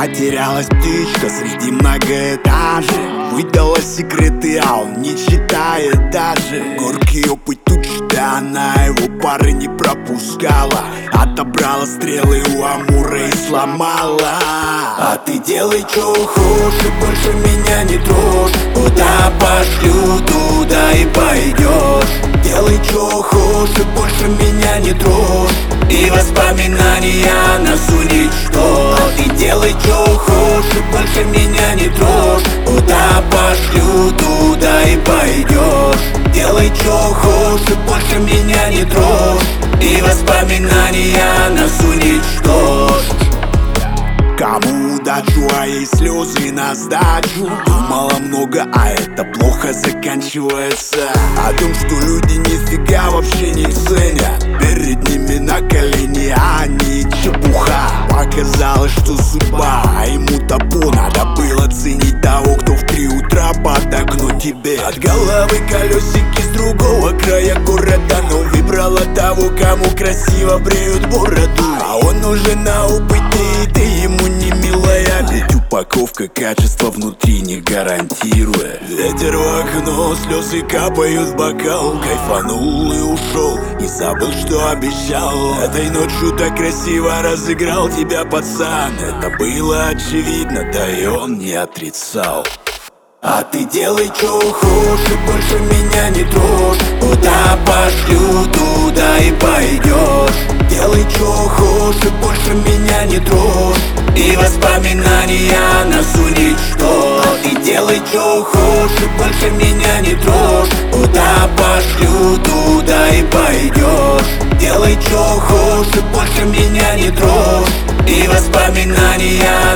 Потерялась птичка среди многоэтажек, выдала секреты, а он не читает даже. Горький опыт учит, а она его пары не пропускала. Отобрала стрелы у Амура и сломала. А ты делай, чё хочешь, больше меня не трожь. Куда пошлю, туда и пойдешь. Делай, чё хочешь, больше меня не трожь. И воспоминания нас уничтожь. Ты делай, чё хочешь, больше меня не трожь. Куда пошлю, туда и пойдешь. Делай, чё хочешь, больше меня не трожь. И воспоминания нас уничтожь. Кому удачу, а ей слезы на сдачу. Думала много, а это плохо заканчивается. О том, что люди нифига вообще не ценят. Перед ними на колени, а они чепуха. Показалось, что судьба, а ему топо. Надо было ценить того, кто в 3 утра под окно тебе. От головы колесики с другого края города. Но выбрала того, кому красиво бреют бороду. А он уже на опыте, и ты ему не милая. Ведь упаковка качества внутри не гарантирует. Ветер в окно, слезы капают в бокал. Кайфанул и ушел, не забыл, что обещал. Этой ночью так красиво разыграл тебя пацан. Это было очевидно, да и он не отрицал. А ты делай, чё хочешь, больше меня не трожь. Куда пошлю, туда и пойдешь. Делай, чё хочешь, больше меня не трожь. И воспоминания нас уничтожь. Ты делай, чё хочешь, больше меня не трожь. Куда пошлю, туда и пойдешь. Делай, чё хочешь, больше меня не трожь. И воспоминания